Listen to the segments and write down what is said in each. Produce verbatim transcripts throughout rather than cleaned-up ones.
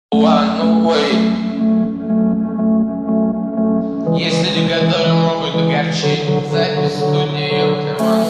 One way. Есть люди, которые могут огорчить. Запись студии One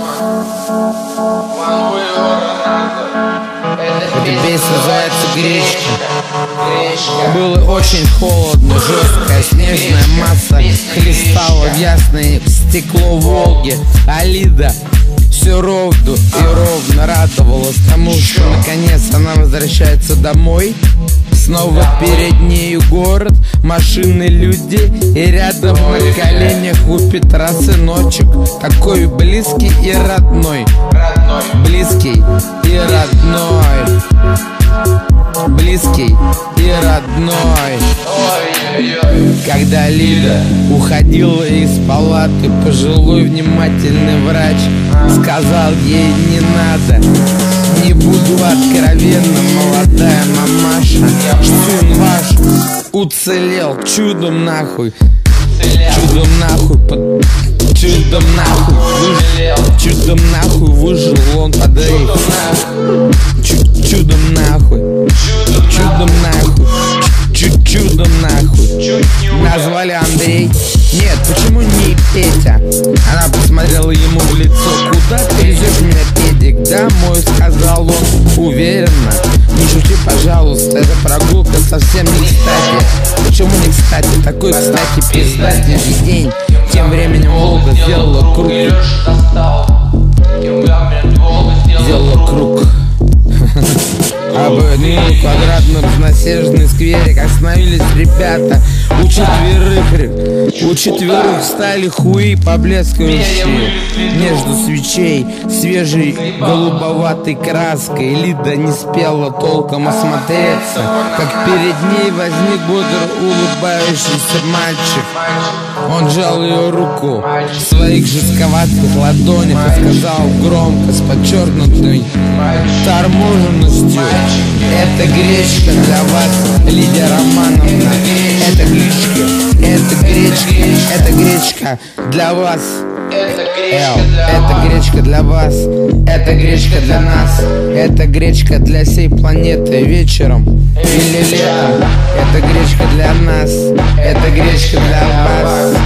way or another. Эта песня называется «Гречка». Было очень холодно, жесткая снежная масса хлестала в ясное стекло Волги. Алида все ровно и ровно радовалась тому, что наконец она возвращается домой. Снова перед нею город, машины, люди, и рядом на коленях у Петра сыночек, такой близкий и родной. Близкий и родной. Близкий и родной. Когда Лида уходила из палаты, пожилой внимательный врач сказал ей: не надо. Не буду откровенно, молодая мамаша, сын ваш уцелел чудом нахуй. Чудом нахуй, под... чудом нахуй выжил. Чудом нахуй выжил он под рейх. Чу чудом нахуй. Чудом нахуй. Чу чудом нахуй. Назвали Андрей. Нет, почему не Петя? Она посмотрела ему в лицо. Куда ты везешь меня, педик? Домой, сказал он уверенно. Не шути, пожалуйста, эта прогулка совсем не кстати. Почему не кстати? Такой, кстати, пиздатый день. Тем временем Волга сделала круг. Сделала круг. Обогнули квадратном заснеженный скверик. Остановились ребята. У четверых, у четверых стали хуи поблескивающие между свечей свежей голубоватой краской. Лида не спела толком осмотреться, как перед ней возник бодро улыбающийся мальчик. Он сжал ее руку в своих жестковатых ладонях и сказал громко, с подчеркнутой торможенностью: это гречка для вас, Лидия Романовна. Это гречка, это гречка, это гречка для вас. Эл, это гречка для вас, это гречка для нас, это гречка для всей планеты вечером или летом. Это гречка для нас, это гречка для вас.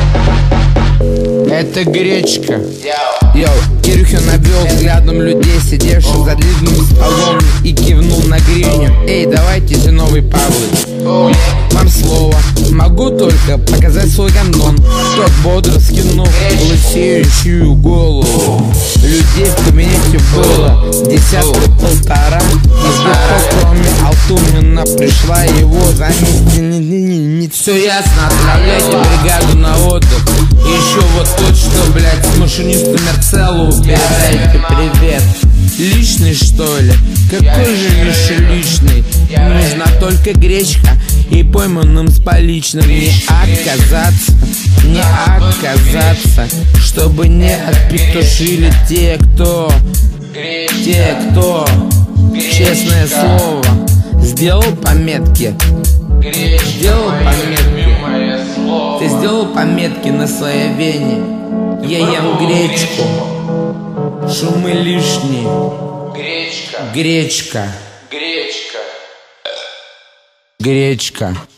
Это гречка. Йоу, Кирюхин обвел взглядом людей, сидевших за длинным столом, и кивнул на гривню. Эй, давайте же, новый Павлыч, вам слово. Могу только показать свой гандон. Тот бодро скинул лысеющую голову. Людей в кабинете было десятка полтора. Из них, кроме Алтунина, пришла его заместить. Все ясно, отправляйте бригаду на отдых. И еще вот тот, что, блядь, с машинистом Мерцеллу передайте привет. Личный, что ли? Какой же еще личный? Нужна только гречка и пойманным с поличным не отказаться, не отказаться, чтобы не отпетушили те, кто, те, кто, честное слово, сделал пометки, сделал пометки, ты сделал пометки на своей вене. Я ем гречку, шумы лишние. Гречка. Гречка. Гречка. Гречка.